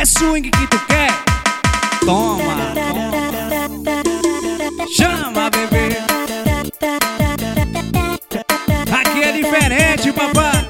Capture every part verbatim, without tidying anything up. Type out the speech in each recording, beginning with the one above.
É swing que tu quer? Toma, chama, bebê. Aqui é diferente, papai.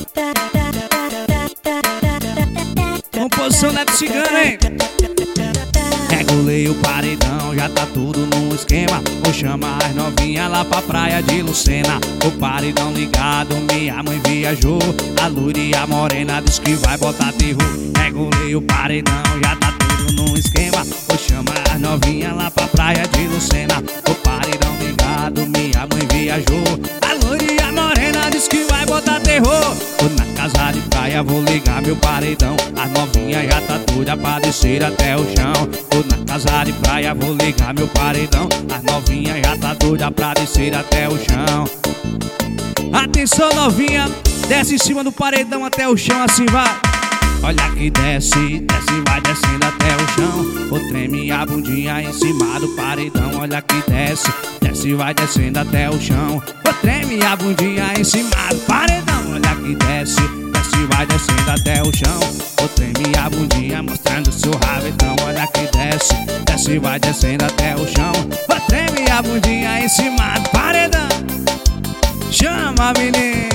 Composição Neto Cigano, hein? Regulei o paredão, já tá tudo no esquema. Vou chamar as novinhas lá pra praia de Lucena. O paredão ligado, minha mãe viajou. A loira e a morena diz que vai botar terror. Regulei o paredão, já tá tudo no esquema. Vou chamar as novinhas lá pra praia de Lucena. O paredão ligado, minha mãe viajou. A loira e a morena diz que vai botar terror. Tô na casa de praia, vou ligar meu paredão. As novinhas já tá doida pra descer até o chão. Tô na casa de praia, vou ligar meu paredão. As novinhas já tá doida pra descer até o chão. Atenção, novinha, desce em cima do paredão até o chão, assim vai. Olha que desce, desce, vai descendo até o chão. Ou treme a bundinha em cima do paredão. Olha que desce, desce, vai descendo até o chão. Ou treme a bundinha em cima do paredão. Olha que desce, desce, vai descendo até o chão. Ou treme a bundinha mostrando seu rabetão. Olha que desce, desce, vai descendo até o chão. Ou treme a bundinha em cima do paredão. Chama, menino.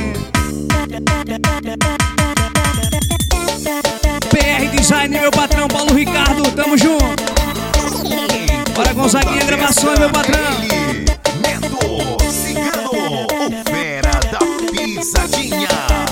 P R Design, meu patrão Paulo Ricardo, tamo junto. Bora Gonzaguinha Gravações, meu patrão. Neto Cigano, o fera da pisadinha.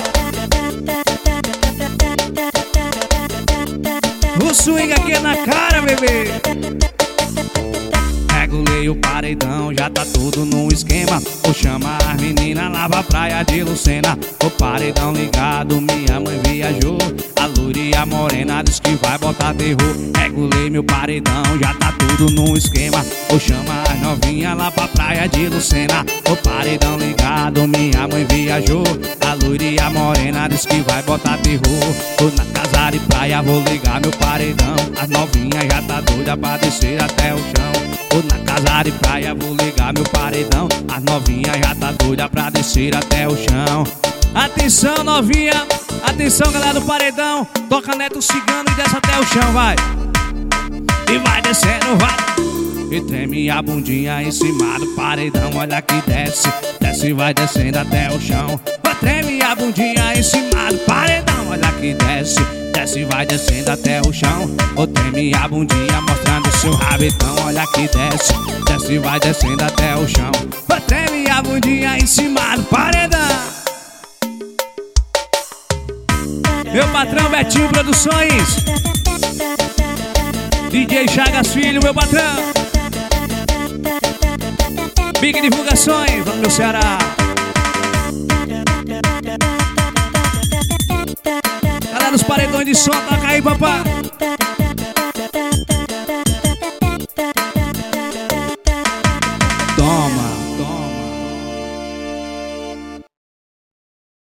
O swing aqui é na cara, bebê. Regulei o paredão, já tá tudo no esquema. Vou chamar as meninas lá pra praia de Lucena. O paredão ligado, minha mãe viajou. A loira e a morena diz que vai botar terror. Regulei meu paredão, já tá tudo no esquema. Vou chamar as novinhas lá pra praia de Lucena. O paredão ligado, minha mãe viajou. A loira e a morena diz que vai botar terror. Tô na casa de praia, vou ligar meu paredão. As novinhas já tá doida pra descer até o chão. Tô na casa de praia, vou ligar meu paredão. As novinhas já tá doida pra descer até o chão. Atenção, novinha, atenção, galera do paredão. Toca Neto Cigano e desce até o chão, vai. E vai descendo, vai. E treme a bundinha em cima do paredão. Olha que desce, desce, vai descendo até o chão. Treme a bundinha em cima do paredão. Olha que desce, desce, vai descendo até o chão. Ou treme a bundinha mostrando seu rabetão. Olha que desce, desce, vai descendo até o chão. Ou treme a bundinha em cima do paredão. Meu patrão Betinho Produções, D J Chagas Filho, meu patrão. Big Divulgações, lá no meu Ceará. Galera dos paredões de som, toca aí, papai.